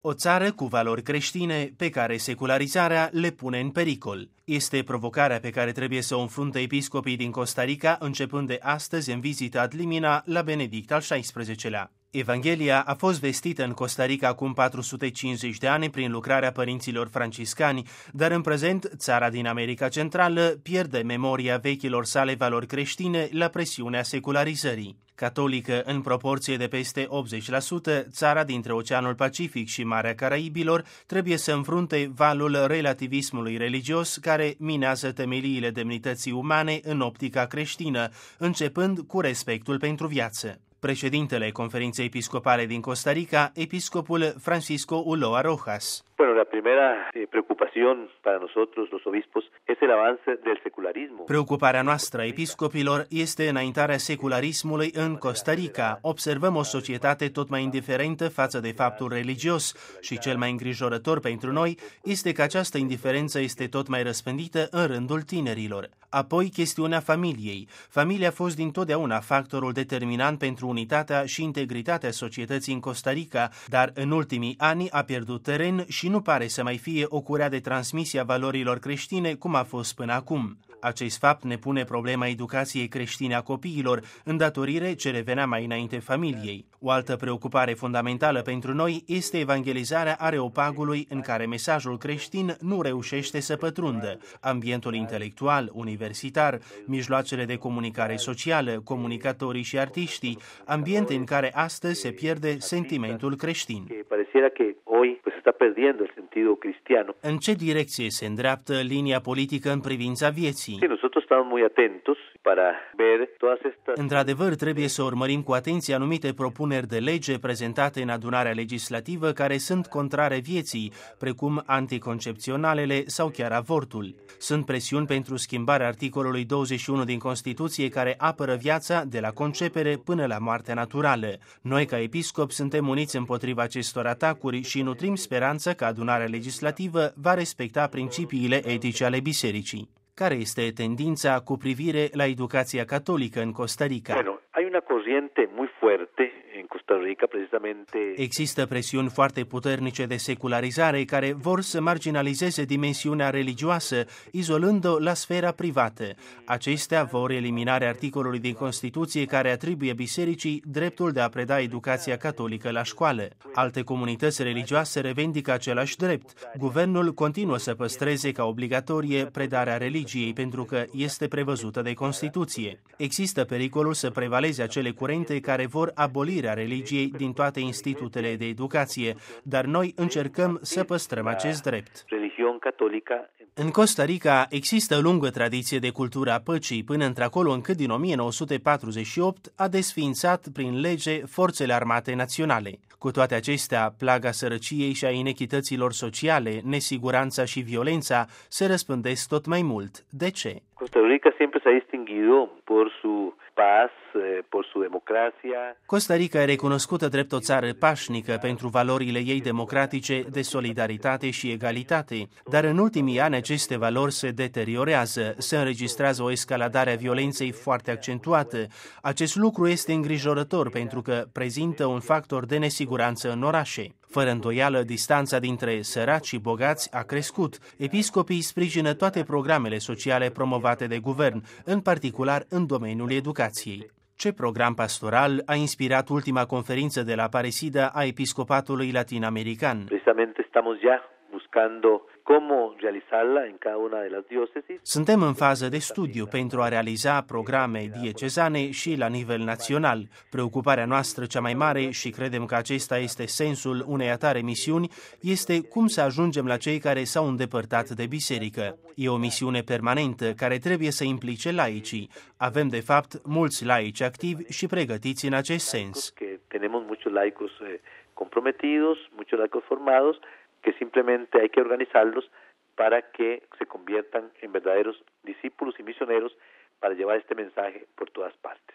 O țară cu valori creștine pe care secularizarea le pune în pericol. Este provocarea pe care trebuie să o înfrunte episcopii din Costa Rica începând de astăzi în vizita ad limina la Benedict al XVI-lea. Evanghelia a fost vestită în Costa Rica acum 450 de ani prin lucrarea părinților franciscani, dar în prezent țara din America Centrală pierde memoria vechilor sale valori creștine la presiunea secularizării. Catolică în proporție de peste 80%, țara dintre Oceanul Pacific și Marea Caraibilor trebuie să înfrunte valul relativismului religios care minează temeliile demnității umane în optica creștină, începând cu respectul pentru viață. Președintele Conferinței Episcopale din Costa Rica, episcopul Francisco Ulloa Rojas. Bueno, la primera preocupación para nosotros, los obispos, es el avance del secularismo. Preocuparea noastră a episcopilor este înaintarea secularismului în Costa Rica. Observăm o societate tot mai indiferentă față de faptul religios și cel mai îngrijorător pentru noi este că această indiferență este tot mai răspândită în rândul tinerilor. Apoi, chestiunea familiei. Familia a fost dintotdeauna factorul determinant pentru unitatea și integritatea societății în Costa Rica, dar în ultimii ani a pierdut teren și nu pare să mai fie o curea de transmisie a valorilor creștine cum a fost până acum. Acest fapt ne pune problema educației creștine a copiilor, îndatorire ce revenea mai înainte familiei. O altă preocupare fundamentală pentru noi este evangelizarea areopagului în care mesajul creștin nu reușește să pătrundă. Ambientul intelectual, universitar, mijloacele de comunicare socială, comunicatorii și artiștii, ambiente în care astăzi se pierde sentimentul creștin. În ce direcție se îndreaptă linia politică în privința vieții? Într-adevăr, trebuie să urmărim cu atenție anumite propuneri de lege prezentate în adunarea legislativă care sunt contrare vieții, precum anticoncepționalele sau chiar avortul. Sunt presiuni pentru schimbarea articolului 21 din Constituție care apără viața de la concepere până la moartea naturală. Noi, ca episcopi, suntem uniți împotriva acestor atacuri și nutrim speranță că adunarea legislativă va respecta principiile etice ale bisericii. Care este tendința cu privire la educația catolică în Costa Rica? Bueno, hay una corriente muy fuerte en Costa Rica precisamente. Există presiuni foarte puternice de secularizare care vor să marginalizeze dimensiunea religioasă, izolând-o la sfera privată. Acestea vor eliminarea articolului din Constituție care atribuie bisericii dreptul de a preda educația catolică la școală. Alte comunități religioase revendică același drept. Guvernul continuă să păstreze ca obligatorie predarea religiei pentru că este prevăzută de Constituție. Există pericolul să prevaleze acele curente care vor abolirea religiei din toate institutele de educație, dar noi încercăm să păstrăm acest drept. În Costa Rica există o lungă tradiție de cultură a păcii, până într-acolo încât din 1948 a desființat prin lege forțele armate naționale. Cu toate acestea, plaga sărăciei și a inechităților sociale, nesiguranța și violența se răspândesc tot mai mult. De ce? Costa Rica siempre se ha distinguido por su paz, por su democracia. Costa Rica e recunoscută drept o țară pașnică pentru valorile ei democratice de solidaritate și egalitate, dar în ultimii ani aceste valori se deteriorează, se înregistrează o escaladare a violenței foarte accentuată. Acest lucru este îngrijorător pentru că prezintă un factor de nesiguranță în orașe. Fără îndoială, distanța dintre săraci și bogați a crescut. Episcopii sprijină toate programele sociale promovate de guvern, în particular în domeniul educației. Ce program pastoral a inspirat ultima conferință de la Aparecida a Episcopatului Latin-American? Precisamente estamos ya buscando cómo realizarla en cada una de las diócesis. Suntem în fază de studiu pentru a realiza programe diecezane și la nivel național. Preocuparea noastră cea mai mare, și credem că acesta este sensul unei atare misiuni, este cum să ajungem la cei care s-au îndepărtat de biserică. E o misiune permanentă care trebuie să implice laicii. Avem, de fapt, mulți laici activi și pregătiți în acest sens. Tenemos muchos laicos comprometidos, muchos laicos formados, que simplemente hay que organizarlos para que se conviertan en verdaderos discípulos y misioneros para llevar este mensaje por todas partes.